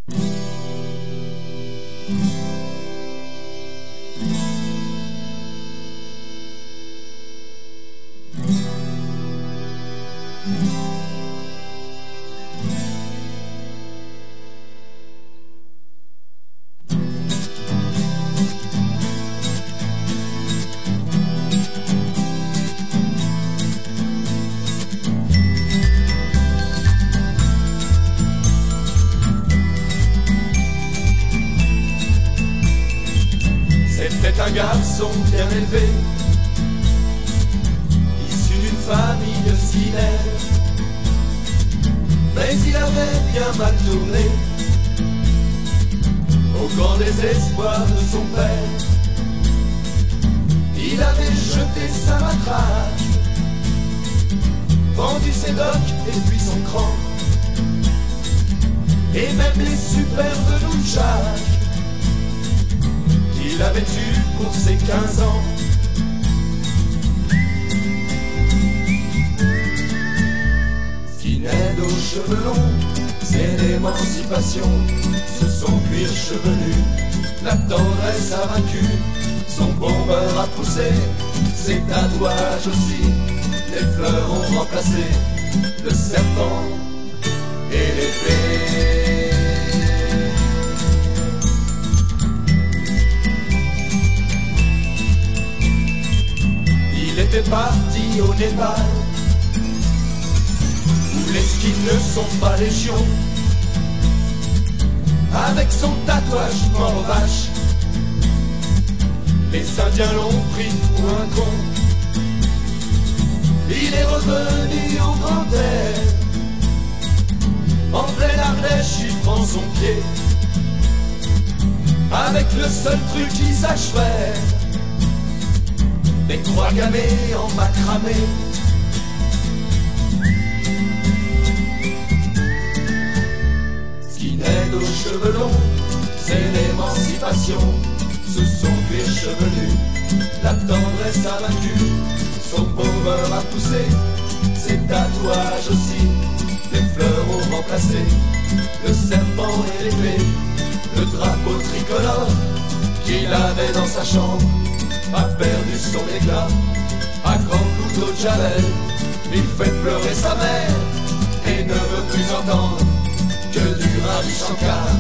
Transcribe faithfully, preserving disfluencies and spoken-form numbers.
C'était un garçon bien élevé, issu d'une famille de cinéma, mais il avait bien mal tourné au grand désespoir de son père. Il avait jeté sa matraque, vendu ses docks et puis son cran, et même les superbes nunchaks qu'il avait eu pour ses quinze ans. Skinhead aux cheveux longs, c'est l'émancipation. Sous son cuir chevelu, la tendresse a vaincu. Son bombeur a poussé, ses tatouages aussi. Les fleurs ont remplacé le serpent et l'épée. Il était parti au Népal, où les skins ne sont pas légion. Avec son tatouage mort vache, les Indiens l'ont pris pour un con. Il est revenu au grand air, en pleine Ardèche il prend son pied, avec le seul truc qu'il sache faire, des croix gammées en macramé. Skinhead aux cheveux longs, c'est l'émancipation. Sous son cuir chevelu, la tendresse a vaincu. Son bombeur a poussé, ses tatouages aussi. Les fleurs ont remplacé le serpent et l'épée. Le drapeau tricolore qu'il avait dans sa chambre a perdu son éclat. À grands coups de javel, il fait pleurer sa mère et ne veut plus entendre que du Ravi Shankar.